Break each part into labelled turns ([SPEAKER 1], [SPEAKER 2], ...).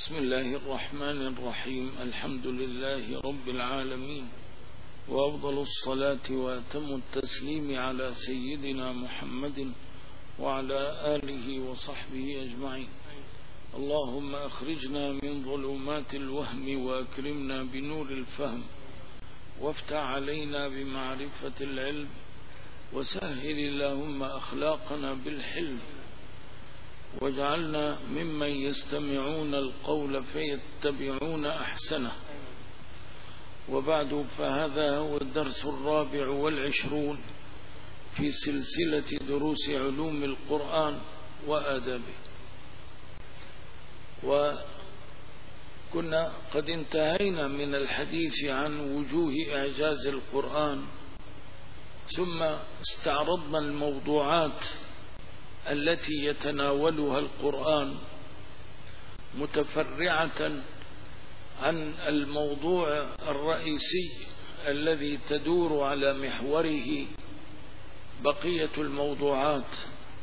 [SPEAKER 1] بسم الله الرحمن الرحيم. الحمد لله رب العالمين، وأفضل الصلاة وأتم التسليم على سيدنا محمد وعلى آله وصحبه أجمعين. اللهم أخرجنا من ظلمات الوهم وأكرمنا بنور الفهم، وافتح علينا بمعرفة العلم، وسهل اللهم أخلاقنا بالحلم، واجعلنا ممن يستمعون القول فيتبعون أحسنه. وبعد، فهذا هو الدرس 24 في سلسلة دروس علوم القرآن وآدابه. وكنا قد انتهينا من الحديث عن وجوه إعجاز القرآن، ثم استعرضنا الموضوعات التي يتناولها القرآن متفرعة عن الموضوع الرئيسي الذي تدور على محوره بقية الموضوعات.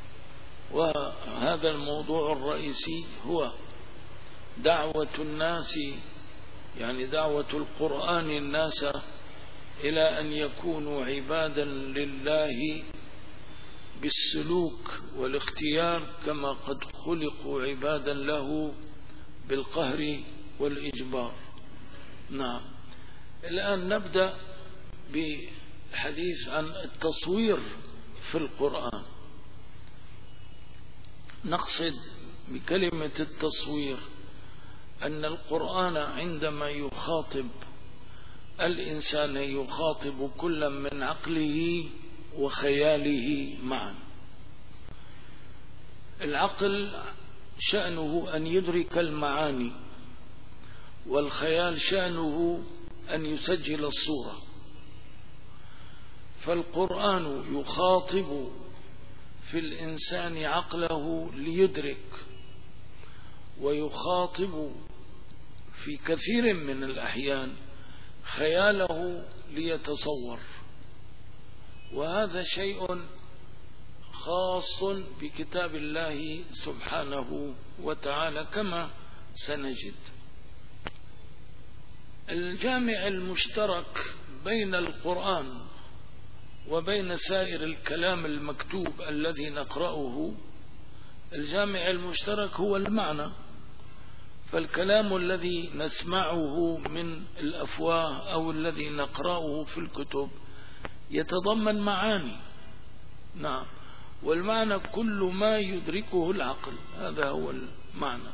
[SPEAKER 1] وهذا الموضوع الرئيسي هو دعوة الناس، يعني دعوة القرآن الناس إلى أن يكونوا عبادا لله بالسلوك والاختيار، كما قد خلقوا عبادا له بالقهر والإجبار. نعم، الآن نبدأ بالحديث عن التصوير في القرآن. نقصد بكلمة التصوير أن القرآن عندما يخاطب الإنسان يخاطب كل من عقله وخياله معا. العقل شأنه أن يدرك المعاني، والخيال شأنه أن يسجل الصورة. فالقرآن يخاطب في الإنسان عقله ليدرك، ويخاطب في كثير من الأحيان خياله ليتصور. وهذا شيء خاص بكتاب الله سبحانه وتعالى كما سنجد. الجامع المشترك بين القرآن وبين سائر الكلام المكتوب الذي نقرأه، الجامع المشترك هو المعنى. فالكلام الذي نسمعه من الأفواه أو الذي نقرأه في الكتب يتضمن معاني. نعم، والمعنى كل ما يدركه العقل، هذا هو المعنى.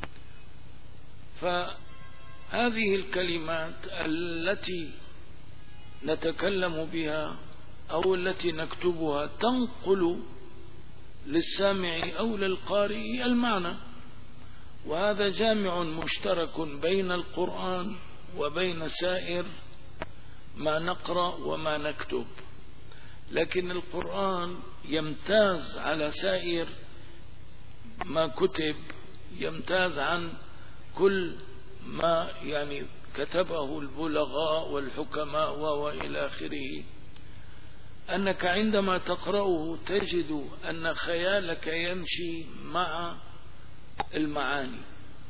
[SPEAKER 1] فهذه الكلمات التي نتكلم بها أو التي نكتبها تنقل للسامع أو للقارئ المعنى، وهذا جامع مشترك بين القرآن وبين سائر ما نقرأ وما نكتب. لكن القرآن يمتاز على سائر ما كتب، يمتاز عن كل ما يعني كتبه البلغاء والحكماء وإلى آخره، أنك عندما تقرأه تجد أن خيالك يمشي مع المعاني.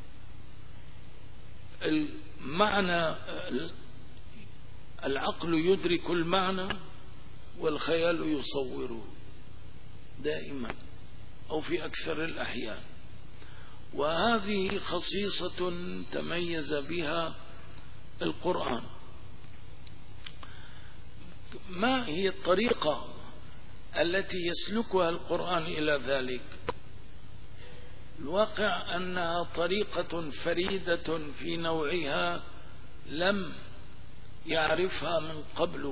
[SPEAKER 1] المعنى، العقل يدرك المعنى والخيال يصوره دائما أو في أكثر الأحيان. وهذه خصيصة تميز بها القرآن. ما هي الطريقة التي يسلكها القرآن إلى ذلك؟ الواقع أنها طريقة فريدة في نوعها لم يعرفها من قبل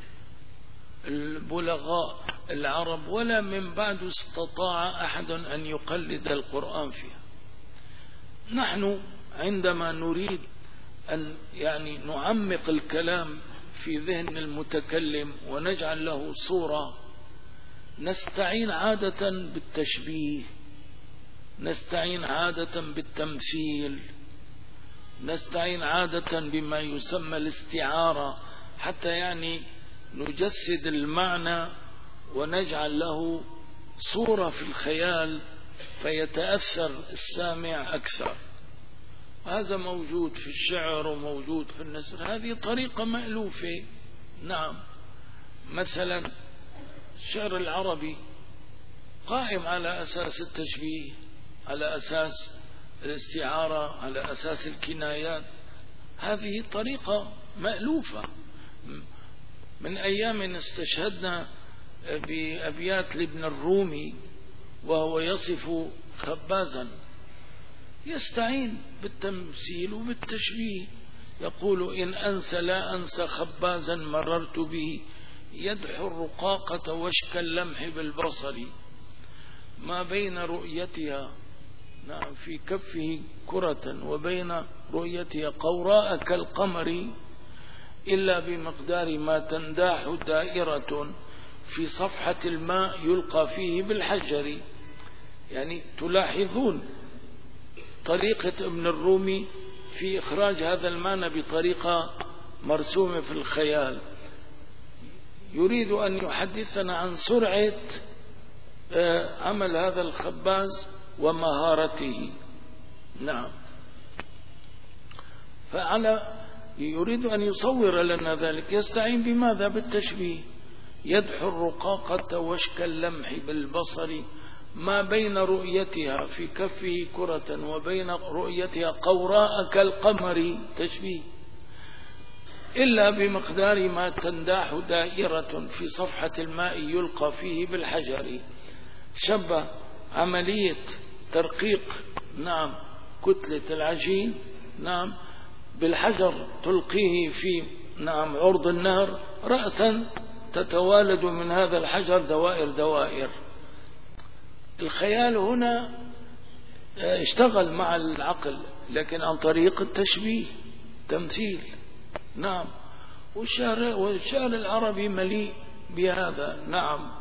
[SPEAKER 1] البلغاء العرب، ولا من بعد استطاع أحد أن يقلد القرآن فيها. نحن عندما نريد أن يعني نعمق الكلام في ذهن المتكلم ونجعل له صورة، نستعين عادة بالتشبيه، نستعين عادة بالتمثيل، نستعين عادة بما يسمى الاستعارة، حتى يعني نجسد المعنى ونجعل له صورة في الخيال فيتأثر السامع أكثر. هذا موجود في الشعر وموجود في النثر، هذه طريقة مألوفة. نعم، مثلا الشعر العربي قائم على أساس التشبيه، على أساس الاستعارة، على أساس الكنايات. هذه طريقة مألوفة. من أيام استشهدنا بأبيات لابن الرومي وهو يصف خبازا، يستعين بالتمثيل وبالتشبيه، يقول: إن أنسى لا أنسى خبازا مررت به، يدحو الرقاقة وشك اللمح بالبصر، ما بين رؤيتها نعم في كفه كرة وبين رؤيتها قوراء كالقمر، إلا بمقدار ما تنداح دائرة في صفحة الماء يلقى فيه بالحجر. يعني تلاحظون طريقة ابن الرومي في إخراج هذا المعنى بطريقة مرسومة في الخيال. يريد أن يحدثنا عن سرعة عمل هذا الخباز ومهارته. نعم، يريد أن يصور لنا ذلك. يستعين بماذا؟ بالتشبيه. يدحو الرقاقة وشك اللمح بالبصر، ما بين رؤيتها في كفه كرة وبين رؤيتها قوراء كالقمر، تشبيه. إلا بمقدار ما تنداح دائرة في صفحة الماء يلقى فيه بالحجر. شبه عملية ترقيق نعم كتلة العجين نعم بالحجر، تلقيه في نعم عرض النهر، رأسا تتوالد من هذا الحجر دوائر دوائر. الخيال هنا اشتغل مع العقل، لكن عن طريق التشبيه، تمثيل. نعم، والشعر العربي مليء بهذا. نعم،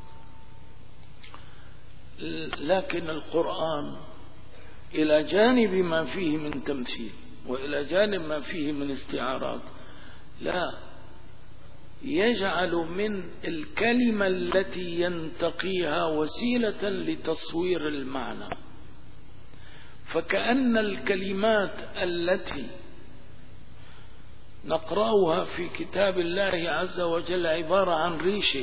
[SPEAKER 1] لكن القرآن إلى جانب ما فيه من تمثيل وإلى جانب ما فيه من استعارات، لا، يجعل من الكلمة التي ينتقيها وسيلة لتصوير المعنى. فكأن الكلمات التي نقرأها في كتاب الله عز وجل عبارة عن ريشة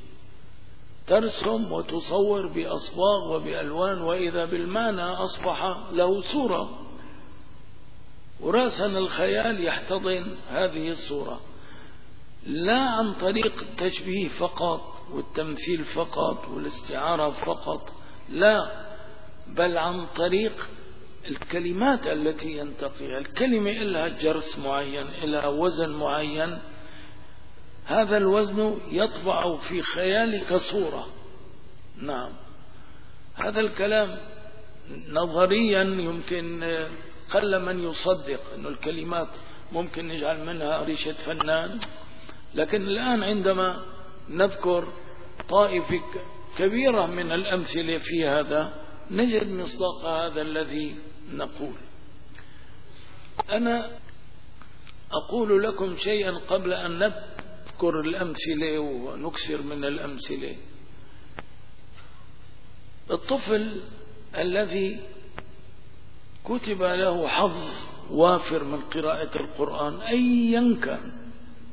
[SPEAKER 1] ترسم وتصور بأصباغ وبألوان، وإذا بالمعنى أصبح له صورة، ورأسا الخيال يحتضن هذه الصورة، لا عن طريق التشبيه فقط والتمثيل فقط والاستعارة فقط، لا، بل عن طريق الكلمات التي ينتقيها. الكلمة إلها جرس معين، إلها وزن معين، هذا الوزن يطبع في خيالك صورة. نعم، هذا الكلام نظريا يمكن قل من يصدق أن الكلمات ممكن نجعل منها ريشة فنان، لكن الآن عندما نذكر طائفة كبيرة من الأمثلة في هذا نجد مصداق هذا الذي نقول. أنا أقول لكم شيئا قبل أن نذكر الأمثلة ونكثر من الأمثلة. الطفل الذي كتب له حظ وافر من قراءة القرآن أيا كان،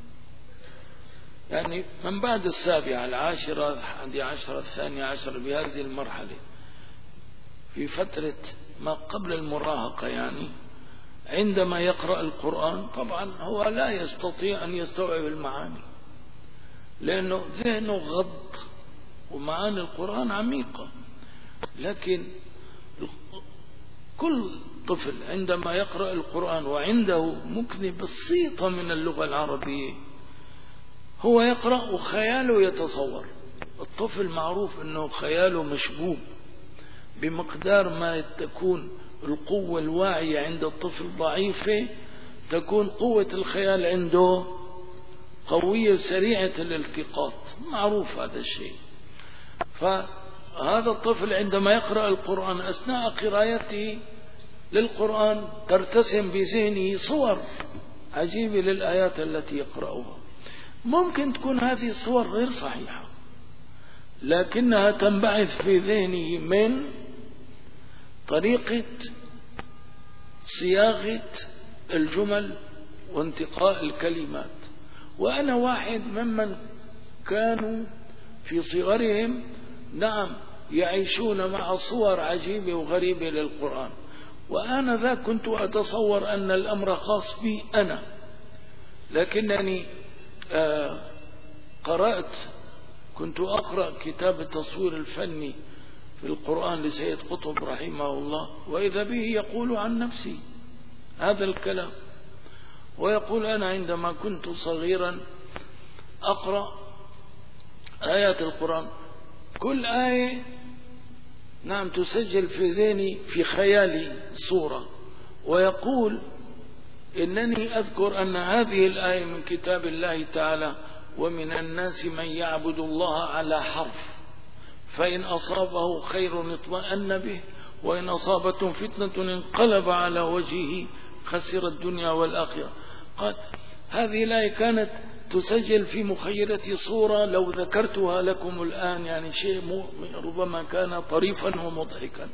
[SPEAKER 1] يعني من بعد 7 10 11 12 بهذه المرحلة، في فترة ما قبل المراهقة، يعني عندما يقرأ القرآن طبعا هو لا يستطيع أن يستوعب المعاني لأنه ذهنه غض ومعاني القرآن عميقة. لكن كل طفل عندما يقرأ القرآن وعنده مكنة بسيطة من اللغة العربية هو يقرأ وخياله يتصور. الطفل معروف أنه خياله مشبوب، بمقدار ما تكون القوة الواعية عند الطفل ضعيفة تكون قوة الخيال عنده قوية سريعة الالتقاط، معروف هذا الشيء. فهذا الطفل عندما يقرأ القرآن أثناء قراءته للقرآن ترتسم بذهنه صور عجيبة للآيات التي يقرأها. ممكن تكون هذه الصور غير صحيحة لكنها تنبعث في ذهنه من طريقة صياغة الجمل وانتقاء الكلمات. وأنا واحد ممن كانوا في صغرهم نعم يعيشون مع صور عجيبة وغريبة للقرآن، وأنا ذا كنت أتصور أن الأمر خاص بي أنا، لكنني كنت أقرأ كتاب التصوير الفني في القرآن لسيد قطب رحمه الله، وإذا به يقول عن نفسي هذا الكلام، ويقول أنا عندما كنت صغيرا أقرأ آيات القرآن، كل آية نعم تسجل في ذهني في خيالي صورة، ويقول إنني أذكر أن هذه الآية من كتاب الله تعالى: ومن الناس من يعبد الله على حرف فإن أصابه خير اطمأن به وإن أصابته فتنة انقلب على وجهه خسر الدنيا والآخرة. قال هذه الآية كانت تسجل في مخيلتي صورة لو ذكرتها لكم الآن يعني شيء ربما كان طريفا ومضحكا.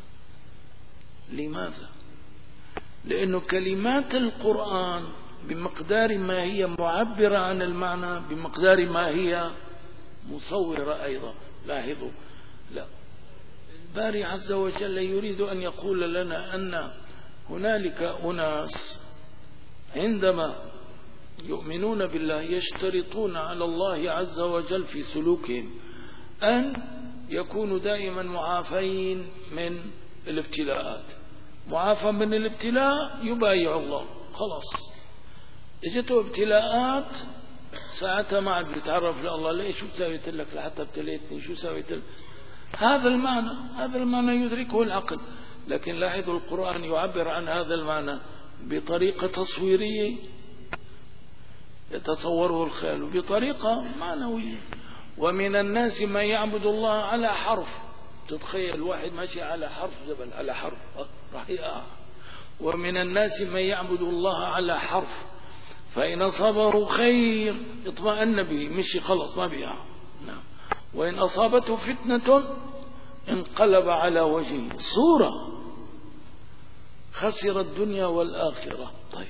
[SPEAKER 1] لماذا؟ لأن كلمات القرآن بمقدار ما هي معبرة عن المعنى بمقدار ما هي مصورة أيضا. لاحظوا، لا، الباري عز وجل يريد أن يقول لنا أن هنالك أناس عندما يؤمنون بالله يشترطون على الله عز وجل في سلوكهم أن يكونوا دائما معافين من الابتلاءات. معافى من الابتلاء يبايع الله، خلاص اجته ابتلاءات ساعتها ما عاد بيتعرف لله، ليش شو سويت لك لحتى ابتليتني، شو سويت لك. هذا المعنى يدركه العقل، لكن لاحظوا القرآن يعبر عن هذا المعنى بطريقة تصويرية يتصوره الخيال بطريقة معنوية. ومن الناس من يعبد الله على حرف، تتخيل واحد ماشي على حرف جبل على حرف راح يقع. ومن الناس من يعبد الله على حرف فإن أصابه خير اطمأن به، مشي خلص ما بيقع. نعم. وإن أصابته فتنة انقلب على وجهه صورة خسر الدنيا والآخرة. طيب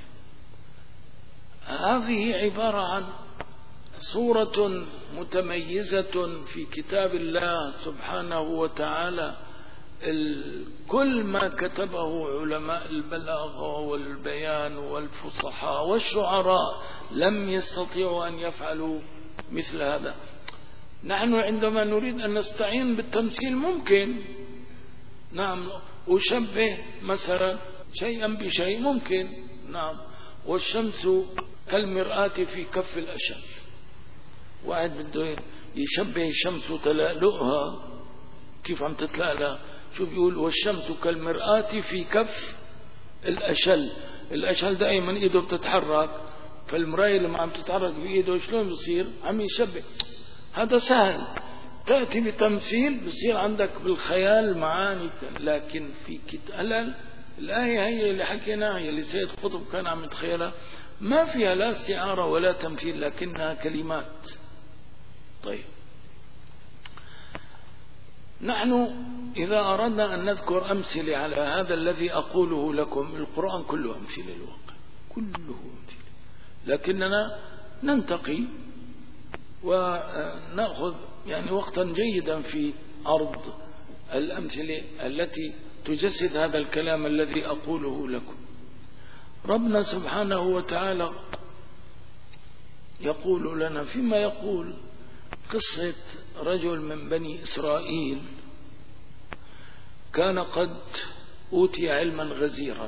[SPEAKER 1] هذه عبارة عن صورة متميزة في كتاب الله سبحانه وتعالى. كل ما كتبه علماء البلاغة والبيان والفصحاء والشعراء لم يستطيعوا أن يفعلوا مثل هذا. نحن عندما نريد أن نستعين بالتمثيل ممكن نعم أشبه مثلا شيئا بشيء ممكن نعم. والشمس كالمرآة في كف الأشل، واحد بده يشبه الشمس تلألؤها كيف عم تتلألأ، شو بيقول؟ والشمس كالمرآة في كف الأشل. الأشل دائما إيده بتتحرك، فالمراية لما عم تتحرك بإيده شلون بصير؟ عم يشبه. هذا سهل، تأتي بتمثيل بصير عندك بالخيال معاني. لكن في الآية هي اللي حكيناها اللي سيد قطب كان عم يتخيلها ما فيها لا استعارة ولا تمثيل لكنها كلمات. طيب نحن إذا أردنا أن نذكر أمثلة على هذا الذي أقوله لكم، القرآن كله أمثلة، الواقع كله أمثلة، لكننا ننتقي ونأخذ يعني وقتا جيدا في عرض الأمثلة التي تجسد هذا الكلام الذي أقوله لكم. ربنا سبحانه وتعالى يقول لنا فيما يقول قصة رجل من بني إسرائيل كان قد أوتي علما غزيرا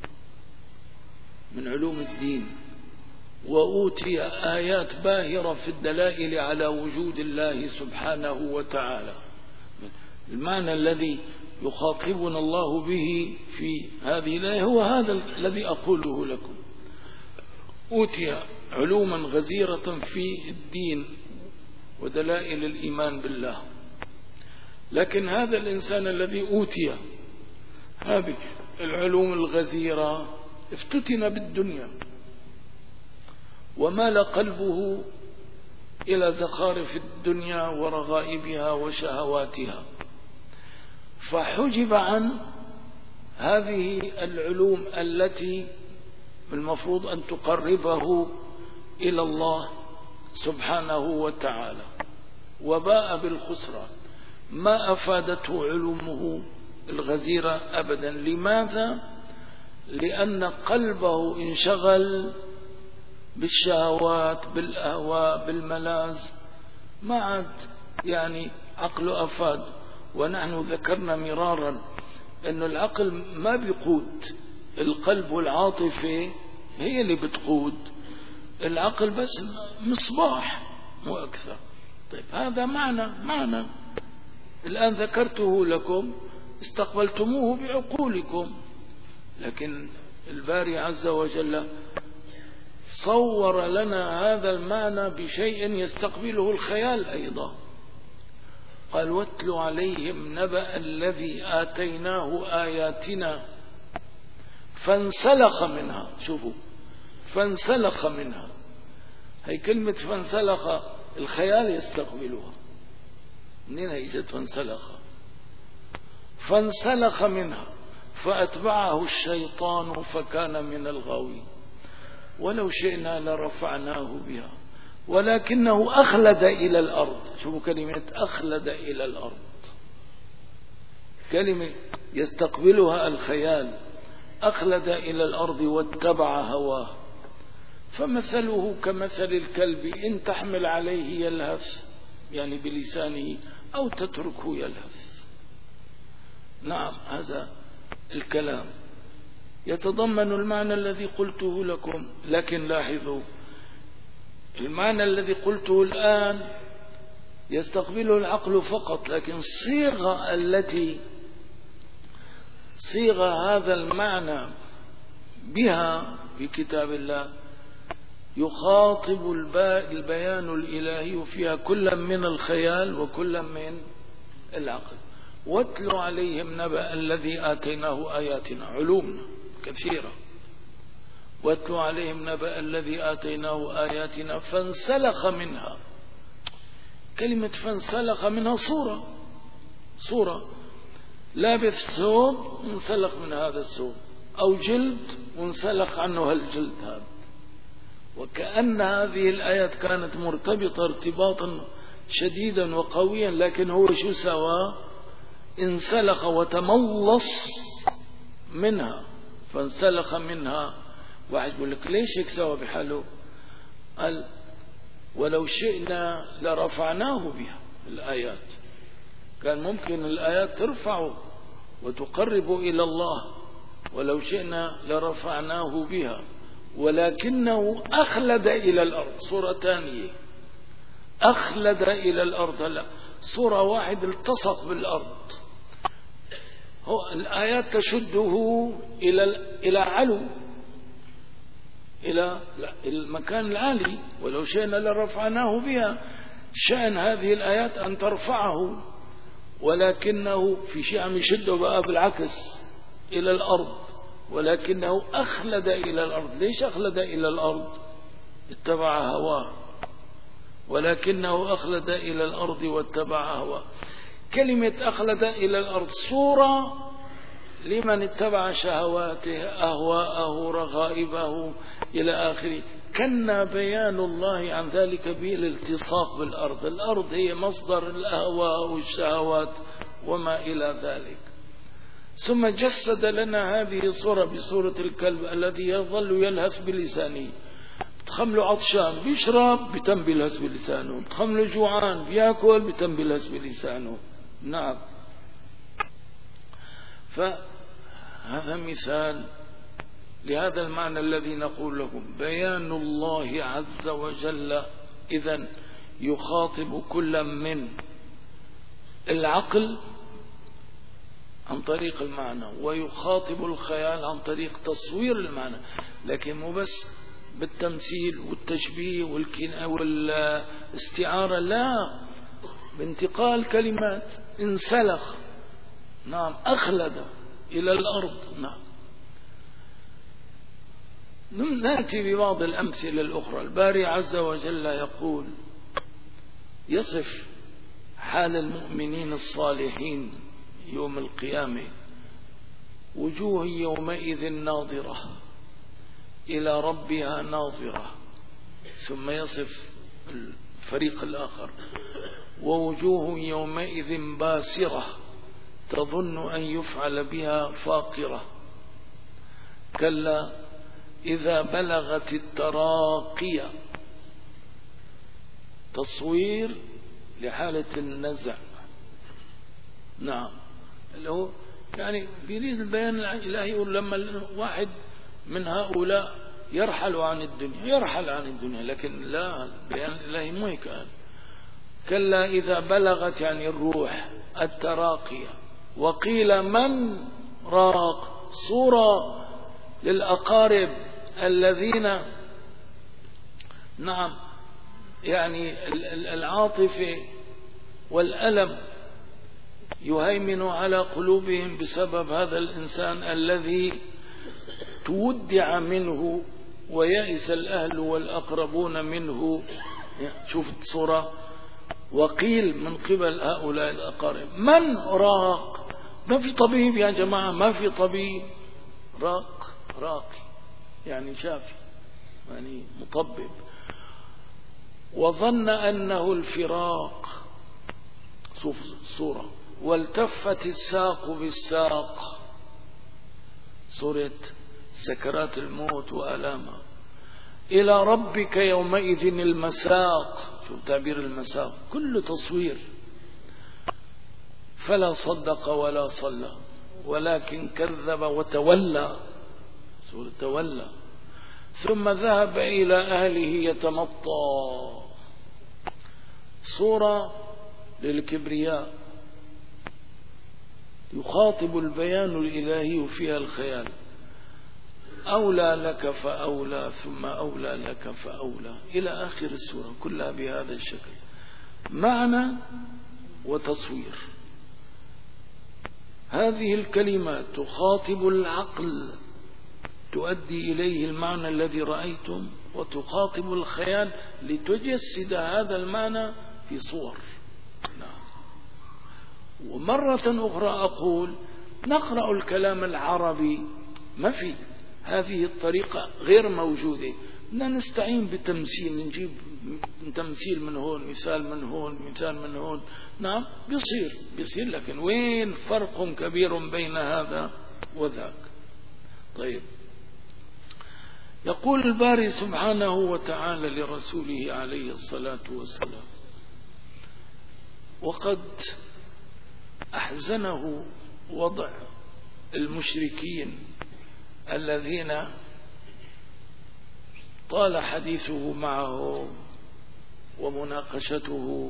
[SPEAKER 1] من علوم الدين، وأوتي آيات باهرة في الدلائل على وجود الله سبحانه وتعالى. المعنى الذي يخاطبنا الله به في هذه الآية هو هذا الذي أقوله لكم. أوتي علوما غزيرة في الدين ودلائل الإيمان بالله، لكن هذا الإنسان الذي أوتي هذه العلوم الغزيرة افتتن بالدنيا ومال قلبه إلى زخارف الدنيا ورغائبها وشهواتها، فحجب عن هذه العلوم التي المفروض أن تقربه إلى الله سبحانه وتعالى، وباء بالخسران، ما أفادته علومه الغزيرة أبدا. لماذا؟ لأن قلبه انشغل بالشهوات، بالأهواء، بالملاذ، ما عاد يعني عقله أفاد. ونحن ذكرنا مرارا أن العقل ما بيقود، القلب والعاطفة هي اللي بتقود، العقل بس مصباح مو أكثر. طيب هذا معنى الآن ذكرته لكم، استقبلتموه بعقولكم، لكن الباري عز وجل صور لنا هذا المعنى بشيء يستقبله الخيال أيضا. قال واتل عليهم نبأ الذي آتيناه آياتنا فانسلخ منها. شوفوا، فانسلخ منها، هي كلمة فانسلخ الخيال يستقبلها، منين هي جت فانسلخ؟ فانسلخ منها فأتبعه الشيطان فكان من الغاوين ولو شئنا لرفعناه بها ولكنه أخلد إلى الأرض. شوفوا كلمة أخلد إلى الأرض، كلمة يستقبلها الخيال. أخلد إلى الأرض واتبع هواه فمثله كمثل الكلب إن تحمل عليه يلهث، يعني بلسانه، أو تتركه يلهث. نعم، هذا الكلام يتضمن المعنى الذي قلته لكم، لكن لاحظوا المعنى الذي قلته الآن يستقبله العقل فقط، لكن الصيغة التي صيغ هذا المعنى بها في كتاب الله يخاطب البيان الإلهي فيها كلا من الخيال وكلا من العقل. واتل عليهم نبأ الذي آتيناه آياتنا، علومنا كثيرة. واتل عليهم نبأ الذي آتيناه آياتنا فانسلخ منها. كلمة فانسلخ منها صورة لابس ثوب وانسلخ من هذا الثوب، أو جلد وانسلخ عنه هالجلد هذا. وكأن هذه الآيات كانت مرتبطة ارتباطا شديدا وقويا، لكن هو شو سوى؟ انسلخ وتملص منها، فانسلخ منها. واحد يقول لك ليش هيك سوى بحاله؟ قال ولو شئنا لرفعناه بها. الآيات كان ممكن الآيات ترفعه وتقرب إلى الله، ولو شئنا لرفعناه بها ولكنه أخلد إلى الأرض. صورة ثانية، أخلد إلى الأرض. لا، صورة واحد التصق بالأرض. هو الآيات تشده إلى علو، إلى المكان العالي. ولو شئنا لرفعناه بها، شأن هذه الآيات أن ترفعه، ولكنه في شيء عم يشده بقى بالعكس إلى الأرض، ولكنه أخلد إلى الأرض. ليش أخلد إلى الأرض؟ اتبع هواه. ولكنه أخلد إلى الأرض واتبع هواه. كلمة أخلد إلى الأرض صورة لمن اتبع شهواته، أهواءه، رغائبه إلى آخره. كان بيان الله عن ذلك بالالتصاق بالأرض. الأرض هي مصدر الأهواء والشهوات وما إلى ذلك. ثم جسد لنا هذه الصورة بصورة الكلب الذي يظل يلهث بلسانه. بتخمله عطشان بيشرب، بتم بيلهث بلسانه. بتخمله جوعان بيأكل، بتم بيلهث بلسانه. نعم، فهذا مثال لهذا المعنى الذي نقول لكم. بيان الله عز وجل إذن يخاطب كل من العقل عن طريق المعنى، ويخاطب الخيال عن طريق تصوير المعنى، لكن مو بس بالتمثيل والتشبيه والاستعارة، لا، بانتقال كلمات. انسلخ، نعم، أخلد إلى الأرض. نعم. نأتي ببعض الأمثلة الأخرى. الباري عز وجل يقول، يصف حال المؤمنين الصالحين يوم القيامة: وجوه يومئذ ناظرة إلى ربها ناظرة. ثم يصف الفريق الآخر: ووجوه يومئذ باسرة تظن أن يفعل بها فاقرة كلا إذا بلغت التراقية. تصوير لحالة النزع. نعم، له يعني بيريد البيان الإلهي. يقول لما واحد من هؤلاء يرحل عن الدنيا، لكن لا، البيان الإلهي مو هيك قال. كلا إذا بلغت يعني الروح التراقية. وقيل من راق، صورة للأقارب الذين نعم يعني العاطفة والألم يهيمن على قلوبهم بسبب هذا الإنسان الذي تودع منه ويئس الأهل والأقربون منه. شوف الصورة. وقيل من قبل هؤلاء الأقارب من راق. ما في طبيب يا جماعة، ما في طبيب. راقي يعني شافي، يعني مطبب. وظن أنه الفراق. شوف الصورة. والتفت الساق بالساق، صورة سكرات الموت وآلامها. إلى ربك يومئذ المساق. شوف تعبير المساق، كله تصوير. فلا صدق ولا صلى ولكن كذب وتولى، سورة تولى. ثم ذهب إلى أهله يتمطى، صورة للكبرياء. يخاطب البيان الإلهي فيها الخيال. أولى لك فأولى ثم أولى لك فأولى إلى آخر السورة، كلها بهذا الشكل، معنى وتصوير. هذه الكلمات تخاطب العقل، تؤدي إليه المعنى الذي رأيتم، وتخاطب الخيال لتجسد هذا المعنى في صور. ومرة أخرى أقول نقرأ الكلام العربي، ما في هذه الطريقة غير موجودة. بدنا نستعين بتمثيل، نجيب تمثيل من هون، مثال من هون، مثال من هون. نعم بيصير، لكن وين فرق كبير بين هذا وذاك. طيب، يقول الباري سبحانه وتعالى لرسوله عليه الصلاة والسلام: وقد أحزنه وضع المشركين الذين طال حديثه معه ومناقشته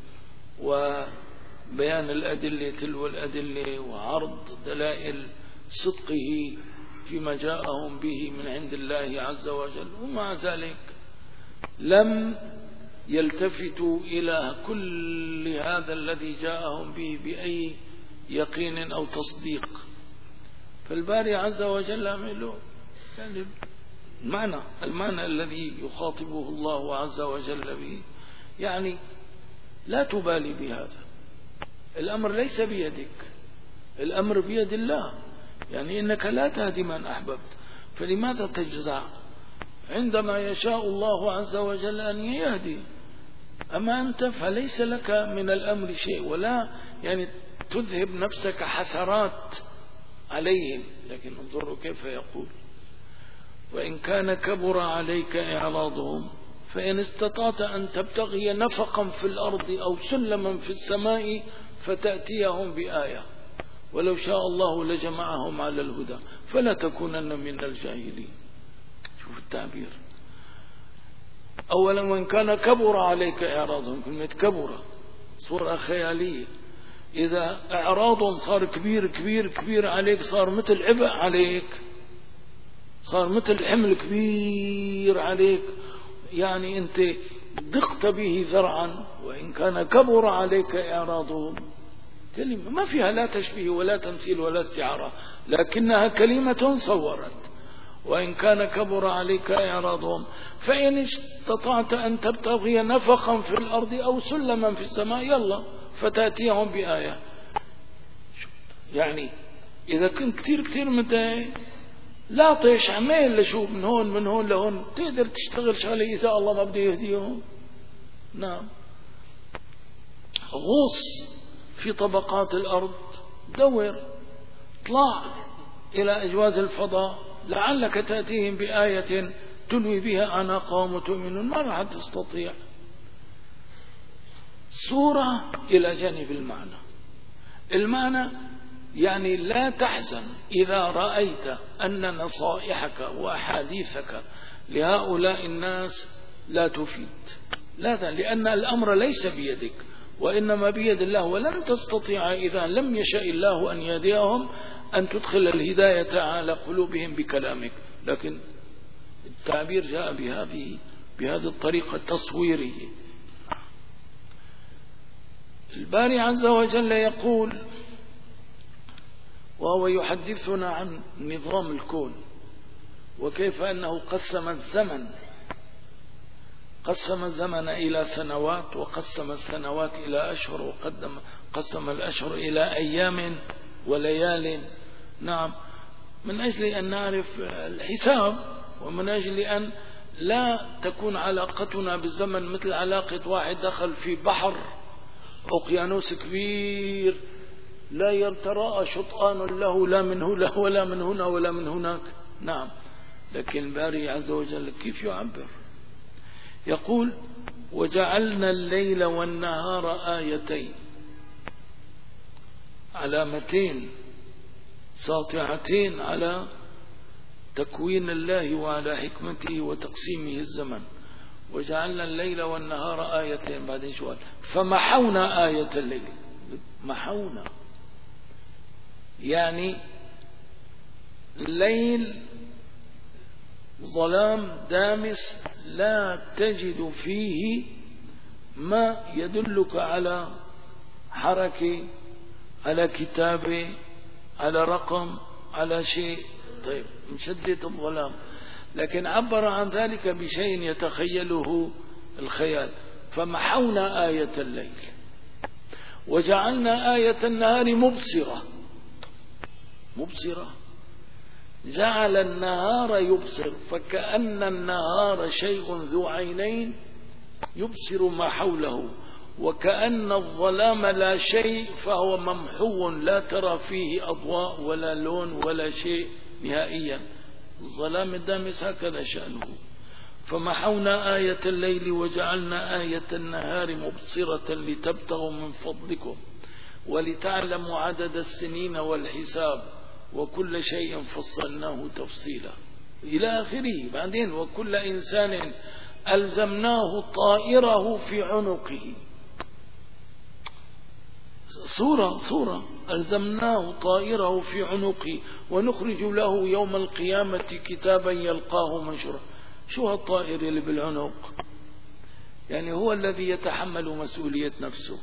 [SPEAKER 1] وبيان الأدلة تلو الأدلة وعرض دلائل صدقه فيما جاءهم به من عند الله عز وجل، ومع ذلك لم يلتفتوا إلى كل هذا الذي جاءهم به بأي يقين أو تصديق. فالباري عز وجل عمله يعني المعنى الذي يخاطبه الله عز وجل به، يعني لا تبالي بهذا، الأمر ليس بيدك، الأمر بيد الله. يعني إنك لا تهدي من أحببت، فلماذا تجزع عندما يشاء الله عز وجل أن يهدي؟ أما أنت فليس لك من الأمر شيء، ولا يعني تذهب نفسك حسرات عليهم. لكن انظروا كيف يقول: وإن كان كبر عليك إعراضهم فإن استطعت أن تبتغي نفقا في الأرض أو سلما في السماء فتأتيهم بآية ولو شاء الله لجمعهم على الهدى فلا تكونن من الجاهلين. شوف التعبير. أولا وإن كان كبر عليك إعراضهم، كلمة كبر صورة خيالية. إذا إعراضهم صار كبير كبير كبير عليك، صار مثل عبء عليك، صار مثل حمل كبير عليك، يعني أنت ضقت به ذرعا. وإن كان كبر عليك إعراضهم، كلمة ما فيها لا تشبيه ولا تمثيل ولا استعارة، لكنها كلمة صورت. وإن كان كبر عليك إعراضهم فإن استطعت أن تبتغي نفقا في الأرض أو سلما في السماء يلا فتأتيهم بآية. يعني إذا كنت كتير متى لا طيش عمال لشوف من هون لهون تقدر تشتغل شغلة إذا الله ما بده يهديهم. نعم. غوص في طبقات الأرض، دور، اطلع إلى أجواز الفضاء لعلك تأتيهم بآية تلوي بها أعناقهم وتؤمنون، ما راح تستطيع. صورة إلى جانب المعنى يعني لا تحزن إذا رأيت أن نصائحك وأحاديثك لهؤلاء الناس لا تفيد، لا، لأن الأمر ليس بيدك وإنما بيد الله، ولن تستطيع إذا لم يشاء الله أن يهديهم أن تدخل الهداية على قلوبهم بكلامك. لكن التعبير جاء بهذه الطريقة التصويرية. الباري عز وجل يقول وهو يحدثنا عن نظام الكون وكيف أنه قسم الزمن إلى سنوات، وقسم السنوات إلى أشهر، وقسم الأشهر إلى أيام وليال. نعم، من أجل أن نعرف الحساب، ومن أجل أن لا تكون علاقتنا بالزمن مثل علاقة واحد دخل في بحر أقيانوس كبير لا يرتراء شطآن له، لا من هنا ولا من هنا ولا من هناك. نعم، لكن الباري عز وجل كيف يعبر؟ يقول وجعلنا الليل والنهار آيتين، علامتين ساطعتين على تكوين الله وعلى حكمته وتقسيمه الزمن. وجعلنا الليل والنهار آيتين، بعدين سؤال فمحونا آية الليل. محونا يعني الليل ظلام دامس لا تجد فيه ما يدلك على حركة، على كتابة، على رقم، على شيء. طيب، مشدد الظلام، لكن عبر عن ذلك بشيء يتخيله الخيال. فمحونا آية الليل وجعلنا آية النهار مبصرة. جعل النهار يبصر، فكأن النهار شيء ذو عينين يبصر ما حوله، وكأن الظلام لا شيء فهو ممحو لا ترى فيه أضواء ولا لون ولا شيء نهائيا. الظلام الدامس هكذا شأنه. فمحونا آية الليل وجعلنا آية النهار مبصرة لتبتغوا من فضلكم ولتعلموا عدد السنين والحساب وكل شيء فصلناه تفصيلا إلى آخره. بعدين وكل إنسان ألزمناه طائره في عنقه. صورة ألزمناه طائره في عنقه ونخرج له يوم القيامة كتابا يلقاه منشورا. شو هالطائر اللي بالعنق؟ يعني هو الذي يتحمل مسؤولية نفسه.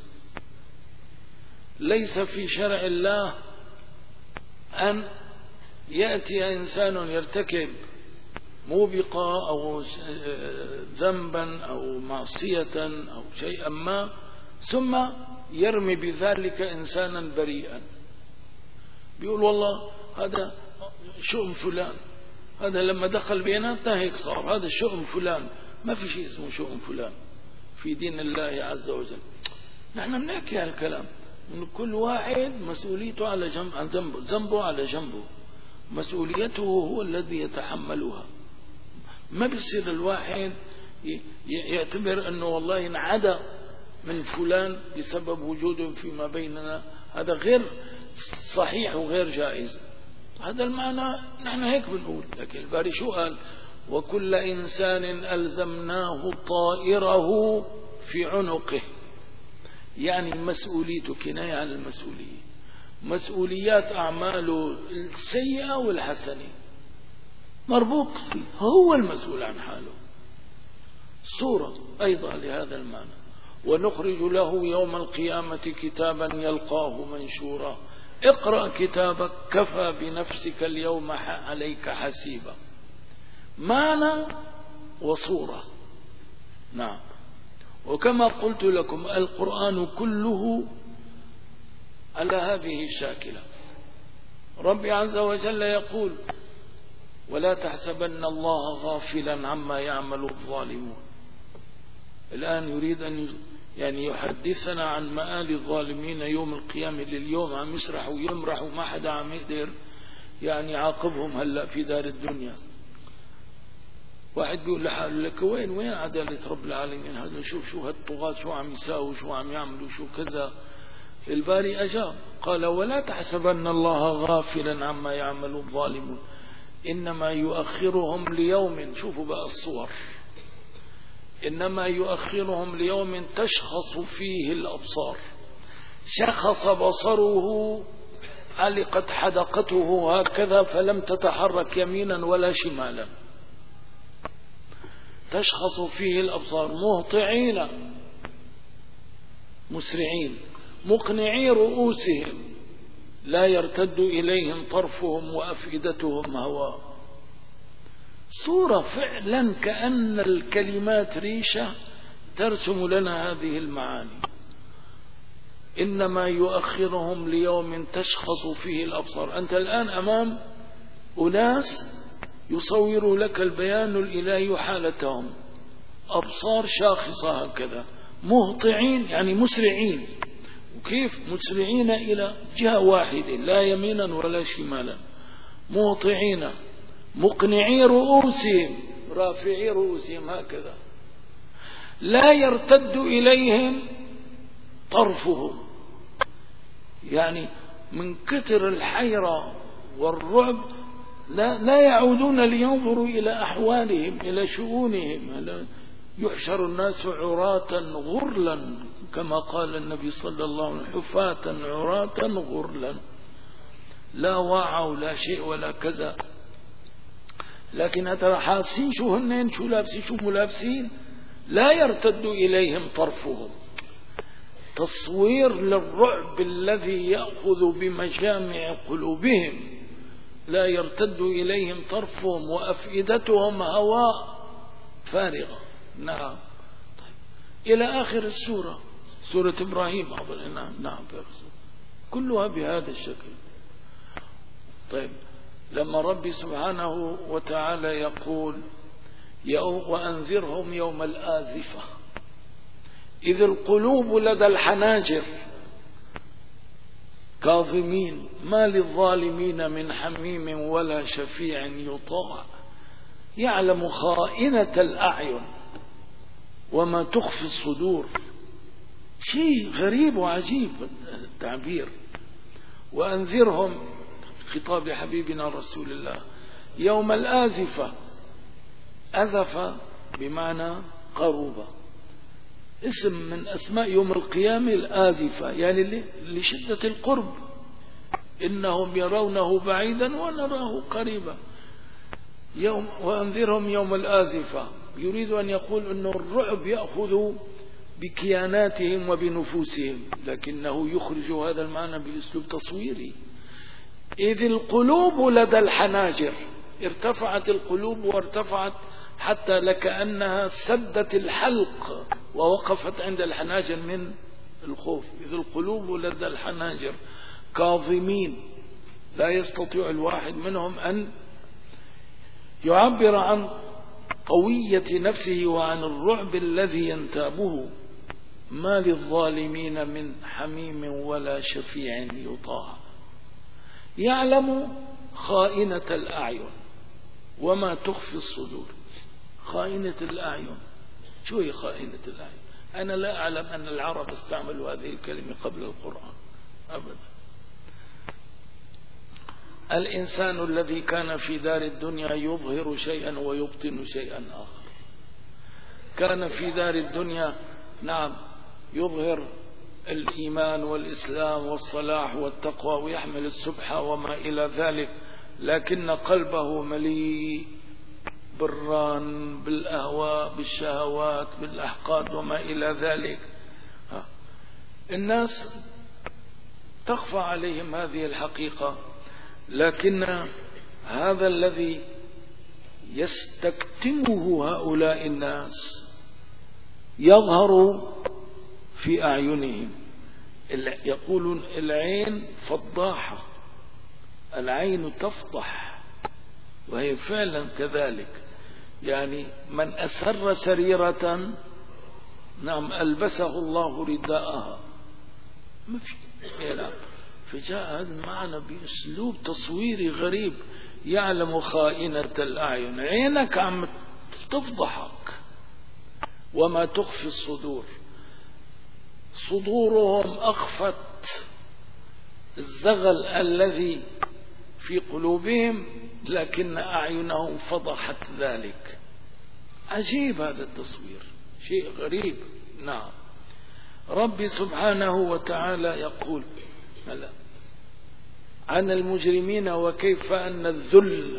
[SPEAKER 1] ليس في شرع الله أن يأتي إنسان يرتكب موبقة أو ذنبا أو معصية أو شيئا ما ثم يرمي بذلك إنسانا بريئا، بيقول والله هذا شؤم فلان، هذا لما دخل بيناتنا هيك صار، هذا شؤم فلان. ما في شيء اسمه شؤم فلان في دين الله عز وجل. نحن بنحكي هالكلام من كل واحد مسؤوليته على ذنبه على جنبه، مسؤوليته هو الذي يتحملها. ما بيصير الواحد يعتبر أنه والله انعدى من فلان بسبب وجوده فيما بيننا. هذا غير صحيح وغير جائز. هذا المعنى نحن هيك بنقول. لكن الباري شو قال؟ وكل إنسان ألزمناه طائره في عنقه، يعني مسؤوليته كناية عن المسؤولية، مسؤوليات أعماله السيئة والحسنة مربوط فيه، هو المسؤول عن حاله. صورة أيضا لهذا المعنى. ونخرج له يوم القيامة كتابا يلقاه منشورا اقرأ كتابك كفى بنفسك اليوم عليك حسيبا. معنى وصورة. نعم. وكما قلت لكم القرآن كله على هذه الشاكلة. ربي عز وجل يقول ولا تحسبن الله غافلا عما يعمل الظالمون. الآن يريد أن يحدثنا عن مآل الظالمين يوم القيامة. لليوم عم يسرحوا ويمرحوا ما حدا عم يقدر يعاقبهم هلأ في دار الدنيا. واحد بيقول لحاله لك وين عدالة رب العالمين؟ هذا شو هالطغاة شو عم يساووا شو عم يعملوا شو كذا. الباري أجاب قال ولا تحسبن الله غافلا عما يعمل الظالمون إنما يؤخرهم ليوم. شوفوا بقى الصور. إنما يؤخرهم ليوم تشخص فيه الأبصار. شخص بصره علقت حدقته هكذا فلم تتحرك يمينا ولا شمالا. تشخص فيه الأبصار مهطعين مسرعين مقنعي رؤوسهم لا يرتد إليهم طرفهم وأفئدتهم هواء. صورة فعلا كأن الكلمات ريشة ترسم لنا هذه المعاني. إنما يؤخرهم ليوم تشخص فيه الأبصار. أنت الآن أمام أناس يصور لك البيان الإلهي حالتهم. أبصار شاخصة هكذا مهطعين يعني مسرعين. وكيف مسرعين إلى جهة واحدة لا يمينا ولا شمالا. مهطعين مقنعي رؤوسهم رافعي رؤوسهم هكذا لا يرتد إليهم طرفهم. يعني من كتر الحيرة والرعب لا يعودون لينظروا إلى أحوالهم إلى شؤونهم. يحشر الناس عراة غرلا كما قال النبي صلى الله عليه وسلم حفاة عراة غرلا لا وعوا لا شيء ولا كذا. لكن ترى حاسين شو هنين شو لابسين شو ملابسين. لا يرتد إليهم طرفهم. تصوير للرعب الذي يأخذ بمجامع قلوبهم. لا يرتد إليهم طرفهم وأفئدتهم هواء فارغة. نعم. طيب. إلى آخر السورة سورة إبراهيم أظن. نعم كلها بهذا الشكل. طيب لما ربي سبحانه وتعالى يقول وأنذرهم يوم الآزفة إذ القلوب لدى الحناجر كاظمين ما للظالمين من حميم ولا شفيع يطاع يعلم خائنة الأعين وما تخفي الصدور. شيء غريب وعجيب التعبير. وأنذرهم خطاب حبيبنا رسول الله يوم الآزفة. أزف بمعنى قروبة. اسم من أسماء يوم القيامة الآزفة يعني لشدة القرب. إنهم يرونه بعيدا ونراه قريبا. وأنذرهم يوم الآزفة يريد أن يقول أن الرعب يأخذ بكياناتهم وبنفوسهم لكنه يخرج هذا المعنى بأسلوب تصويري. إذ القلوب لدى الحناجر. ارتفعت القلوب وارتفعت حتى لكأنها سدت الحلق ووقفت عند الحناجر من الخوف. إذ القلوب لدى الحناجر كاظمين لا يستطيع الواحد منهم أن يعبر عن قوية نفسه وعن الرعب الذي ينتابه. ما للظالمين من حميم ولا شفيع يطاع يعلم خائنة الأعين وما تخفي الصدور. خائنة الأعين شو هي خائنة الأعين؟ أنا لا أعلم أن العرب استعملوا هذه الكلمة قبل القرآن أبدا. الإنسان الذي كان في دار الدنيا يظهر شيئا ويبطن شيئا آخر. كان في دار الدنيا نعم يظهر الإيمان والإسلام والصلاح والتقوى ويحمل السبحة وما إلى ذلك لكن قلبه مليء بالران بالأهواء بالشهوات بالأحقاد وما إلى ذلك. الناس تخفى عليهم هذه الحقيقة لكن هذا الذي يستكتمه هؤلاء الناس يظهر في أعينهم. يقولون العين فضاحة. العين تفضح، وهي فعلا كذلك. يعني من أسر سريرة نعم ألبسه الله رداءها، ما في كلام. فجاء هذا المعنى بأسلوب تصويري غريب، يعلم خائنة الأعين، عينك عم تفضحك وما تخفي الصدور. صدورهم أخفت الزغل الذي في قلوبهم، لكن أعينهم فضحت ذلك. عجيب هذا التصوير، شيء غريب. نعم. ربي سبحانه وتعالى يقول عن المجرمين: وكيف أن الذل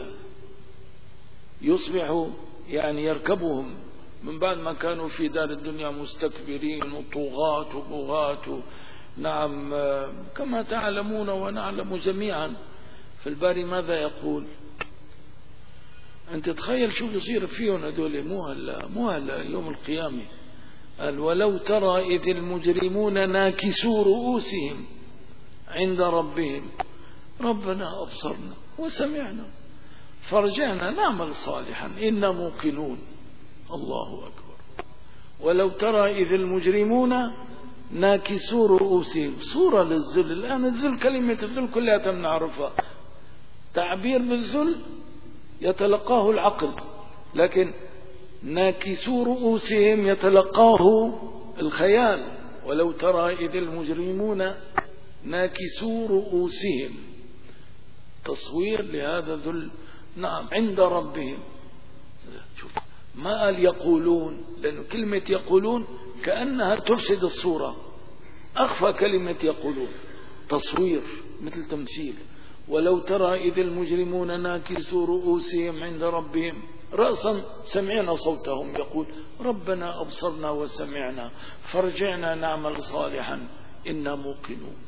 [SPEAKER 1] يصبح يعني يركبهم من بعد ما كانوا في دار الدنيا مستكبرين وطغاة وبغاة. نعم، كما تعلمون ونعلم جميعا. في الباري ماذا يقول؟ أنت تخيل شو بيصير فيهم هذول، مو هلا يوم القيامة. قال: ولو ترى إذ المجرمون ناكسوا رؤوسهم عند ربهم ربنا أبصرنا وسمعنا فارجعنا نعمل صالحا إنا موقنون. الله أكبر. ولو ترى إذ المجرمون ناكسوا رؤوسهم، صورة للذل. الآن الذل، كلمة الذل كلها نعرفها، تعبير بالذل يتلقاه العقل، لكن ناكسوا رؤوسهم يتلقاه الخيال. ولو ترى إذ المجرمون ناكسوا رؤوسهم، تصوير لهذا ذل. نعم، عند ربهم. شوف، ما قال يقولون، لأن كلمة يقولون كأنها تفسد الصورة. أخفى كلمة يقولون، تصوير مثل تمثيل. ولو ترى إذ المجرمون ناكسوا رؤوسهم عند ربهم رأسا سمعنا صوتهم يقول ربنا أبصرنا وسمعنا فارجعنا نعمل صالحا إنا موقنون.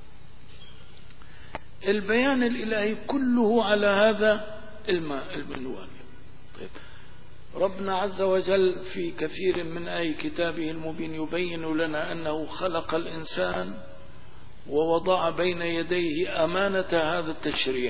[SPEAKER 1] البيان الإلهي كله على هذا المنوال. طيب، ربنا عز وجل في كثير من آي كتابه المبين يبين لنا أنه خلق الإنسان ووضع بين يديه أمانة هذا التشريع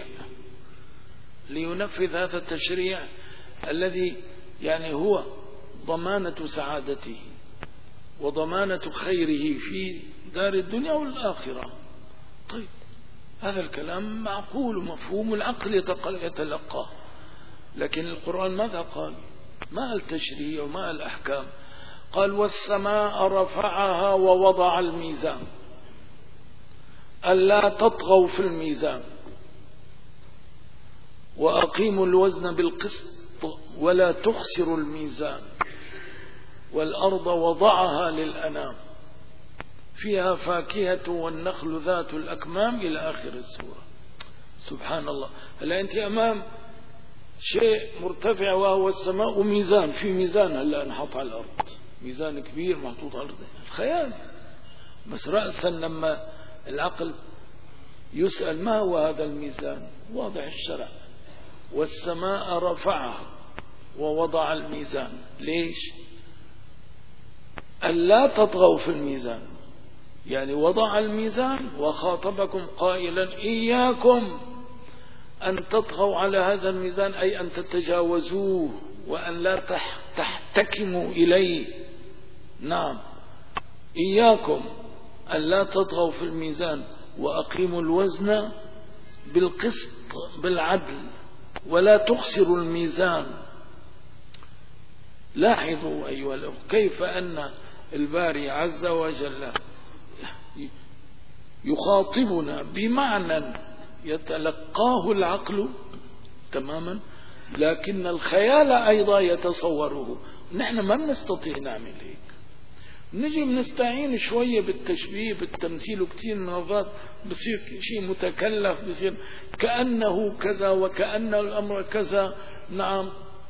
[SPEAKER 1] لينفذ هذا التشريع الذي يعني هو ضمانة سعادته وضمانة خيره في دار الدنيا والآخرة. طيب، هذا الكلام معقول ومفهوم، العقل يتلقاه. لكن القرآن ماذا قال؟ ما التشريع وما الأحكام؟ قال والسماء رفعها ووضع الميزان ألا تطغوا في الميزان وأقيموا الوزن بالقسط ولا تخسروا الميزان والأرض وضعها للأنام فيها فاكهة والنخل ذات الأكمام إلى آخر السورة. سبحان الله. هلا أنت أمام شيء مرتفع وهو السماء، وميزان، في ميزان هلا انحط على الأرض، ميزان كبير محطوط على الأرض، الخيال. بس رأسا لما العقل يسأل ما هو هذا الميزان، واضح الشرع. والسماء رفعها ووضع الميزان. ليش؟ ألا تطغوا في الميزان، يعني وضع الميزان وخاطبكم قائلا إياكم أن تطغوا على هذا الميزان، أي أن تتجاوزوه وأن لا تحتكموا إليه. نعم، إياكم أن لا تطغوا في الميزان وأقيموا الوزن بالقسط بالعدل ولا تخسروا الميزان. لاحظوا أيها الأخوة كيف أن الباري عز وجل يخاطبنا بمعنى يتلقاه العقل تماما، لكن الخيال أيضا يتصوره. نحن ما بنستطيع نعمل هيك، نجي بنستعين شوية بالتشبيه بالتمثيل، وكثير من المرات بصير شيء متكلف، بصير كأنه كذا وكأن الأمر كذا. نعم،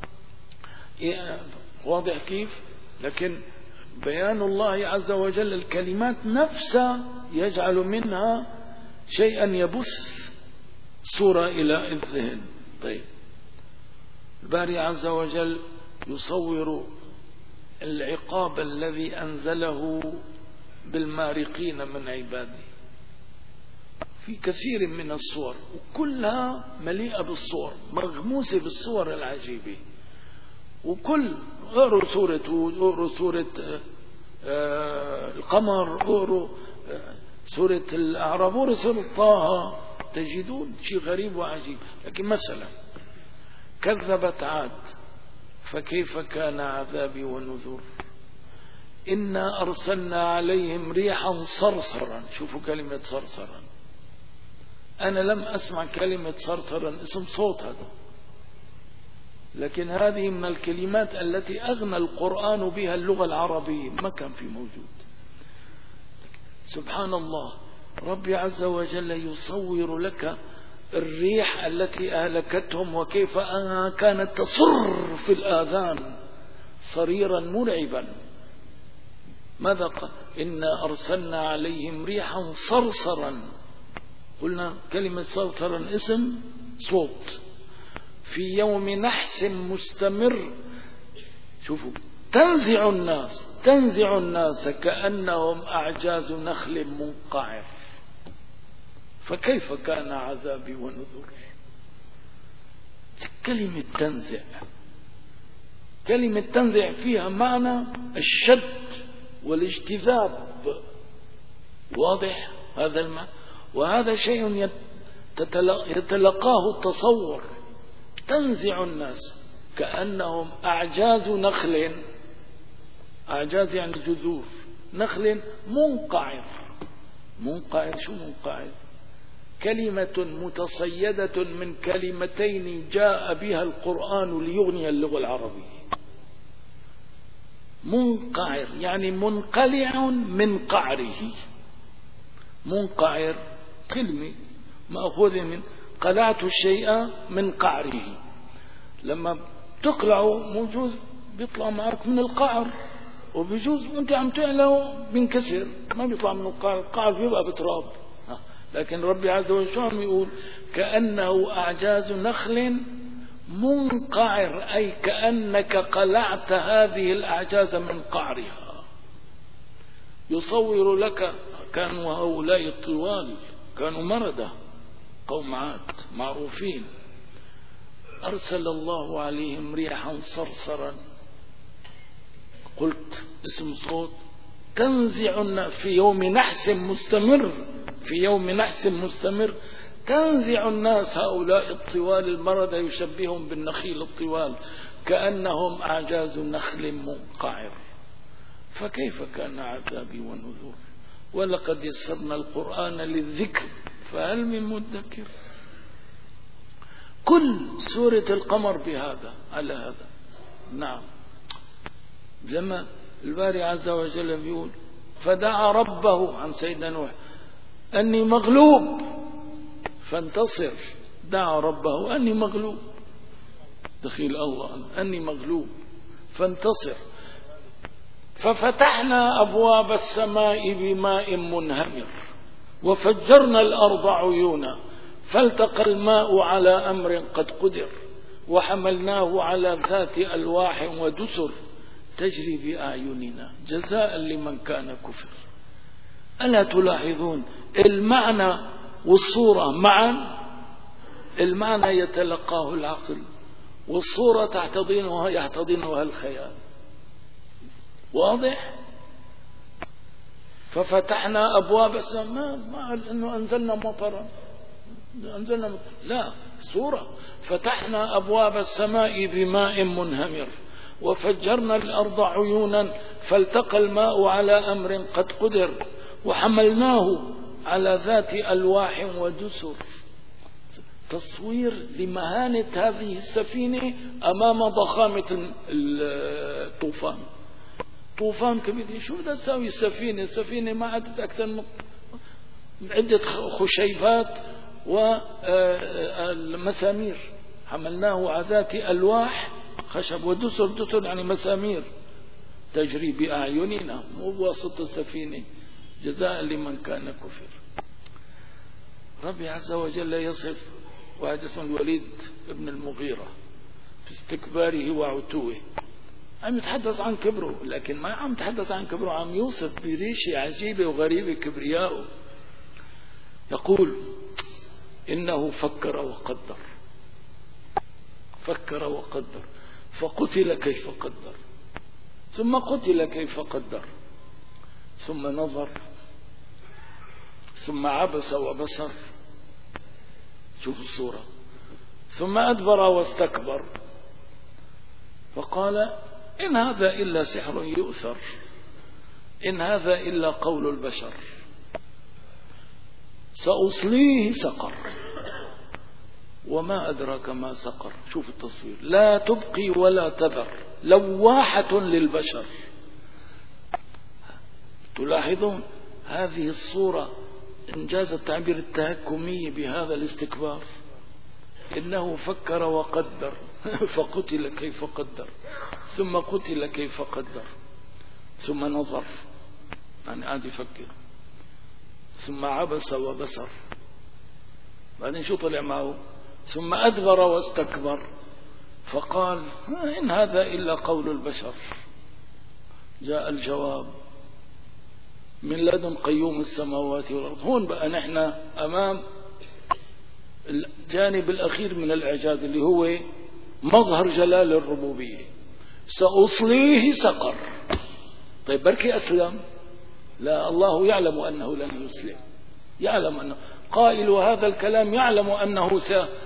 [SPEAKER 1] واضح كيف؟ لكن بيان الله عز وجل الكلمات نفسها يجعل منها شيئا يبث صورة إلى الذهن. طيب، الباري عز وجل يصور العقاب الذي أنزله بالمارقين من عباده، في كثير من الصور، وكلها مليئة بالصور، مغموسة بالصور العجيبة. وكل اقروا سورة هود، اقروا سورة القمر، اقروا سورة الأعراف، اقروا سورة طه، تجدون شيء غريب وعجيب. لكن مثلا كذبت عاد فكيف كان عذابي ونذر. إنا أرسلنا عليهم ريحا صرصرا. شوفوا كلمة صرصرا، أنا لم أسمع كلمة صرصرا، اسم صوت هذا، لكن هذه من الكلمات التي أغنى القرآن بها اللغة العربية، ما كان في موجود. سبحان الله، ربي عز وجل يصور لك الريح التي أهلكتهم وكيف أنها كانت تصر في الآذان صريرا مرعبا. ماذا قال؟ إنا أرسلنا عليهم ريحا صرصرا. قلنا كلمة صرصرا اسم صوت. في يوم نحس مستمر. شوفوا، تنزع الناس كأنهم أعجاز نخل منقعر. فكيف كان عذابي ونذر. كلمة تنزع فيها معنى الشد والاجتذاب، واضح هذا المعنى. وهذا شيء يتلقاه التصور. تنزع الناس كأنهم أعجاز نخل، أعجاز يعني جذور نخل منقعر. شو منقعر؟ كلمة متصيدة من كلمتين جاء بها القرآن ليغني اللغة العربية. منقعر يعني منقلع من قعره. منقعر كلمة مأخوذة من قلعت الشيء من قعره. لما تقلعه موجود بيطلع معك من القعر، وبيجوز وانت عم تعلقه بينكسر، ما بيطلع من القعر، القعر بيبقى بتراب. لكن ربي عز وجل شو عم يقول؟ كأنه أعجاز نخل منقعر، أي كأنك قلعت هذه الأعجاز من قعرها. يصور لك كانوا هؤلاء الطوال كانوا مردة، قوم عاد معروفين. أرسل الله عليهم ريحا صرصرا. قلت اسم صوت. تنزع في يوم نحس مستمر تنزع الناس هؤلاء الطوال المردة، يشبههم بالنخيل الطوال كأنهم أعجاز نخل منقعر. فكيف كان عذابي ونذور. ولقد يسرنا القرآن للذكر فهل من مدكر. كل سورة القمر بهذا على هذا. نعم، لما الباري عز وجل بيقول فدعا ربه عن سيدنا نوح أني مغلوب فانتصر. دعا ربه أني مغلوب، دخيل الله، أني مغلوب فانتصر. ففتحنا أبواب السماء بماء منهمر وفجرنا الأرض عيونا فالتقى الماء على أمر قد قدر وحملناه على ذات ألواح ودسر تجري بأعيننا جزاء لمن كان كفر. ألا تلاحظون المعنى والصورة معا؟ المعنى يتلقاه العقل والصورة يحتضنها الخيال. واضح؟ ففتحنا أبواب السماء، ما قال إنه أنزلنا مطرا، لا، سورة. فتحنا أبواب السماء بماء منهمر وفجرنا الأرض عيونا فالتقى الماء على أمر قد قدر وحملناه على ذات ألواح ودسر. تصوير لمهانة هذه السفينة أمام ضخامة الطوفان. طوفان كبير، شو بدها تساوي السفينة ما عدت أكثر من عدة خشيبات والمسامير. حملناه على ذات ألواح خشب ودسر. دسر يعني مسامير تجري بأعيننا، مو بواسطة السفينة، جزاء لمن كان كفر. ربي عز وجل يصف واحد اسمه الوليد ابن المغيرة في استكباره وعتوه. عم يتحدث عن كبره، لكن ما عم يتحدث عن كبره، عم يوصف بريشة عجيبة وغريبة كبرياءه. يقول إنه فكر وقدر، فكر وقدر فقتل كيف قدر، ثم قتل كيف قدر، ثم نظر، ثم عبس وبصر، شوف الصورة، ثم أدبر واستكبر فقال إن هذا إلا سحر يؤثر، إن هذا إلا قول البشر، سأصليه سقر وما أدراك ما سقر. شوف التصوير، لا تبقي ولا تذر، لواحة للبشر. تلاحظون هذه الصورة إنجاز التعبير التهكمي بهذا الاستكبار. إنه فكر وقدر فقتل كيف قدر، ثم قتل كيف قدر، ثم نظر يعني عاد يفكر، ثم عبس وبصر، بعدين شو طلع معه، ثم أدبر واستكبر فقال إن هذا إلا قول البشر. جاء الجواب من لدن قيوم السماوات والأرض. هون بقى نحن أمام الجانب الأخير من الإعجاز اللي هو مظهر جلال الربوبية. سأصليه سقر. طيب بركي أسلم؟ لا، الله يعلم أنه لن يسلم، يعلم أنه قائل هذا الكلام يعلم أنه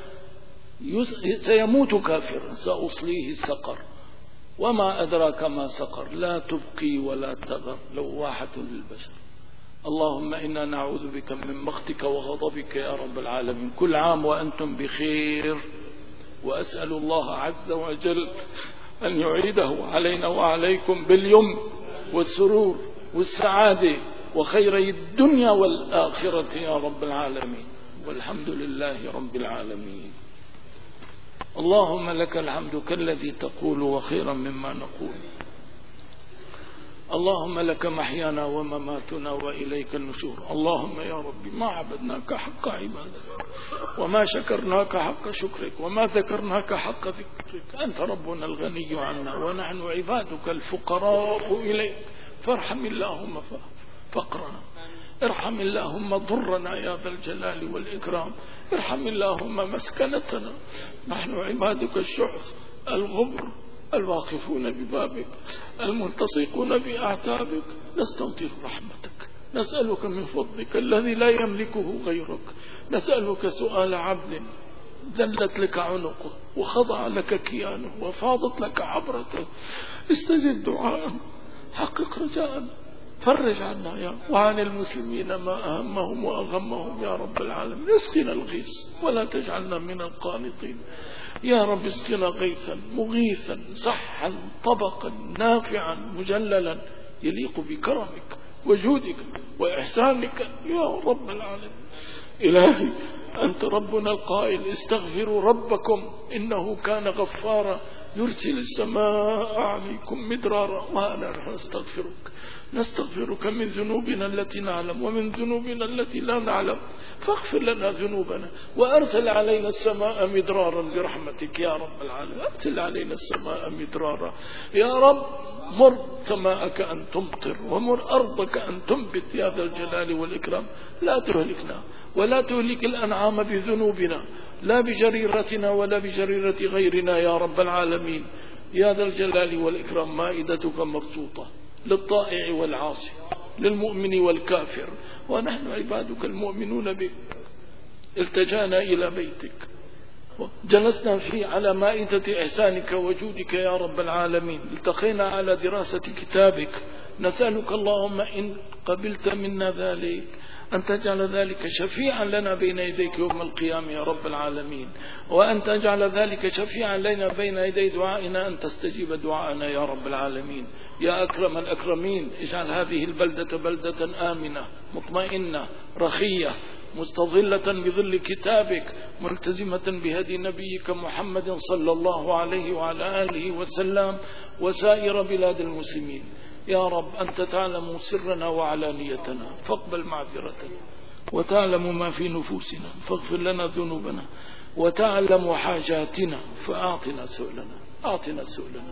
[SPEAKER 1] سيموت كافرا. سأصليه سقر وما أدراك ما سقر، لا تبقي ولا تذر، لواحة للبشر. اللهم إنا نعوذ بك من مقتك وغضبك يا رب العالمين. كل عام وأنتم بخير، وأسأل الله عز وجل أن يعيده علينا وعليكم باليمن والسرور والسعادة وخيري الدنيا والآخرة يا رب العالمين، والحمد لله رب العالمين. اللهم لك الحمد كالذي تقول وخيرا مما نقول. اللهم لك محيانا ومماتنا وإليك النشور. اللهم يا ربي ما عبدناك حق عبادتك، وما شكرناك حق شكرك، وما ذكرناك حق ذكرك. أنت ربنا الغني عنا ونحن عبادك الفقراء إليك، فارحم اللهم فقرنا، ارحم اللهم ضرنا يا ذا الجلال والإكرام، ارحم اللهم مسكنتنا. نحن عبادك الشحث الغبر الواقفون ببابك الملتصقون بأعتابك، نستمطر رحمتك، نسألك من فضلك الذي لا يملكه غيرك. نسألك سؤال عبد ذلت لك عنقه وخضع لك كيانه وفاضت لك عبرته. استجب دعاءنا، حقق رجاءنا، فرج عنا يا وعن المسلمين ما أهمهم وأغمهم يا رب العالمين. اسقنا الغيث ولا تجعلنا من القانطين يا رب. اسقنا غيثا مغيثا صحا طبقا نافعا مجللا يليق بكرمك وجودك وإحسانك يا رب العالمين. إلهي أنت ربنا القائل استغفروا ربكم إنه كان غفارا يرسل السماء عليكم مدرارا. وأنا نحن نستغفرك من ذنوبنا التي نعلم ومن ذنوبنا التي لا نعلم، فاغفر لنا ذنوبنا وأرسل علينا السماء مدرارا برحمتك يا رب العالمين. أرسل علينا السماء مدرارا يا رب. مر سماءك أن تمطر ومر أرضك أن تنبت يا ذا الجلال والإكرام. لا تهلكنا ولا تهلك الأنعام بذنوبنا، لا بجريرتنا ولا بجريرة غيرنا يا رب العالمين يا ذا الجلال والإكرام. مائدتك مبسوطة للطائع والعاصي، للمؤمن والكافر، ونحن عبادك المؤمنون بك. التجانا إلى بيتك جلسنا فيه على مائدة إحسانك وجودك يا رب العالمين. التقينا على دراسة كتابك. نسألك اللهم إن قبلت منا ذلك أن تجعل ذلك شفيعا لنا بين يديك يوم القيامة يا رب العالمين، وأن تجعل ذلك شفيعا لنا بين يدي دعائنا، أن تستجيب دعائنا يا رب العالمين. يا أكرم الأكرمين اجعل هذه البلدة بلدة آمنة مطمئنة رخية مستظلة بظل كتابك، ملتزمة بهدي نبيك محمد صلى الله عليه وعلى آله وسلم وسائر بلاد المسلمين. يا رب أنت تعلم سرنا وعلانيتنا فاقبل معذرتنا، وتعلم ما في نفوسنا فاغفر لنا ذنوبنا، وتعلم حاجاتنا فأعطنا سؤلنا.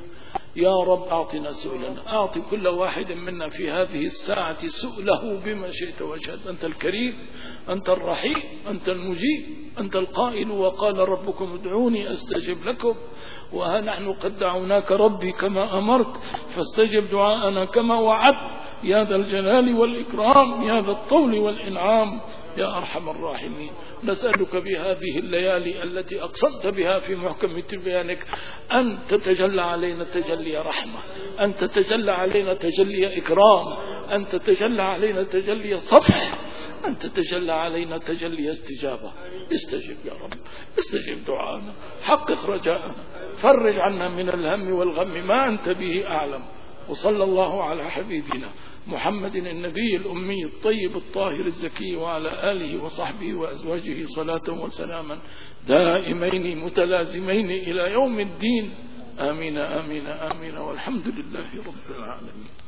[SPEAKER 1] يا رب أعطنا سؤلنا، أعطي كل واحد منا في هذه الساعة سؤله بما شئت وشئت. أنت الكريم، أنت الرحيم، أنت المجيب، أنت القائل وقال ربكم ادعوني أستجب لكم. وها نحن قد دعوناك ربي كما أمرت فاستجب دعاءنا كما وعدت يا ذا الجلال والإكرام يا ذا الطول والإنعام يا أرحم الراحمين. نسألك بهذه الليالي التي أقسمت بها في محكم تبيانك أن تتجلى علينا تجلي رحمة، أن تتجلى علينا تجلي إكرام، أن تتجلى علينا تجلي صفح، أن تتجلى علينا تجلي استجابة. استجب يا رب، استجب دعاءنا، حقق رجاءنا، فرج عنا من الهم والغم ما أنت به أعلم. وصلى الله على حبيبنا محمد النبي الأمي الطيب الطاهر الزكي وعلى آله وصحبه وأزواجه صلاة وسلاما دائمين متلازمين إلى يوم الدين. آمين آمين آمين والحمد لله رب العالمين.